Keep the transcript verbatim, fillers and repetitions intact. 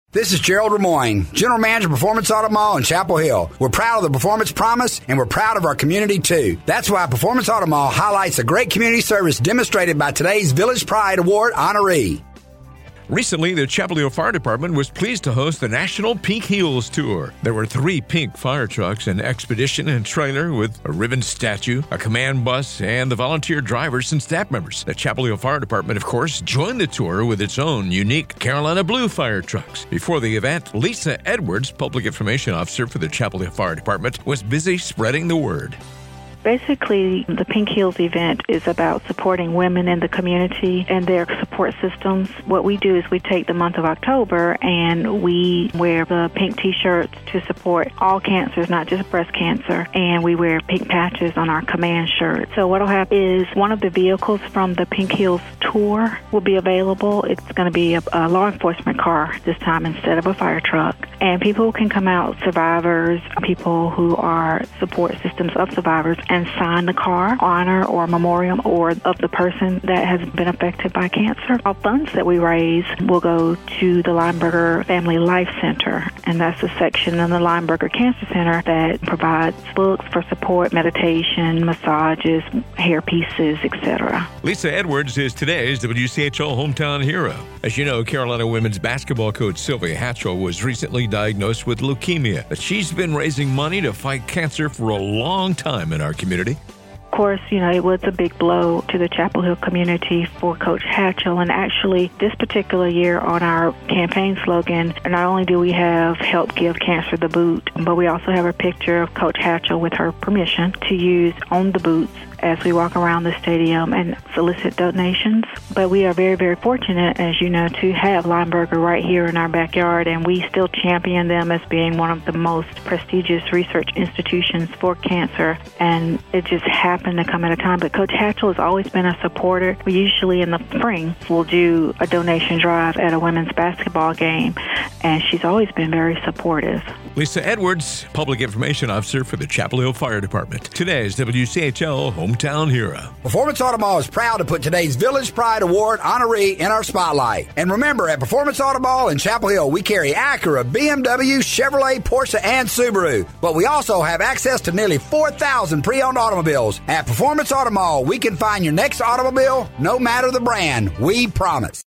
This is Gerald Ramoyne, General Manager of Performance Auto Mall in Chapel Hill. We're proud of the Performance Promise, and we're proud of our community, too. That's why Performance Auto Mall highlights the great community service demonstrated by today's Village Pride Award honoree. Recently, the Chapel Hill Fire Department was pleased to host the National Pink Heels Tour. There were three pink fire trucks, an expedition and trailer with a ribbon statue, a command bus, and the volunteer drivers and staff members. The Chapel Hill Fire Department, of course, joined the tour with its own unique Carolina Blue fire trucks. Before the event, Lisa Edwards, Public Information Officer for the Chapel Hill Fire Department, was busy spreading the word. Basically, the Pink Heels event is about supporting women in the community and their support systems. What we do is we take the month of October and we wear the pink T-shirts to support all cancers, not just breast cancer, and we wear pink patches on our command shirts. So what will happen is one of the vehicles from the Pink Heels tour will be available. It's going to be a, a law enforcement car this time instead of a fire truck. And people can come out, survivors, people who are support systems of survivors, and sign the car, honor or memoriam or of the person that has been affected by cancer. All funds that we raise will go to the Lineberger Family Life Center, and that's the section in the Lineberger Cancer Center that provides books for support, meditation, massages, hair pieces, et cetera. Lisa Edwards is today's W C H L Hometown Hero. As you know, Carolina women's basketball coach Sylvia Hatchell was recently diagnosed with leukemia, but she's been raising money to fight cancer for a long time in our community. Of course, you know, it was a big blow to the Chapel Hill community for Coach Hatchell. And actually, this particular year on our campaign slogan, not only do we have Help Give Cancer the Boot, but we also have a picture of Coach Hatchell with her permission to use on the boots as we walk around the stadium and solicit donations. But we are very, very fortunate, as you know, to have Lineberger right here in our backyard, and we still champion them as being one of the most prestigious research institutions for cancer. And it just happened to come at a time. But Coach Hatchell has always been a supporter. We usually in the spring will do a donation drive at a women's basketball game, and she's always been very supportive. Lisa Edwards, Public Information Officer for the Chapel Hill Fire Department. Today's W C H L Hometown Hero. Performance Auto Mall is proud to put today's Village Pride Award honoree in our spotlight. And remember, at Performance Auto Mall in Chapel Hill, we carry Acura, B M W, Chevrolet, Porsche, and Subaru. But we also have access to nearly four thousand pre-owned automobiles. At Performance Auto Mall, we can find your next automobile, no matter the brand. We promise.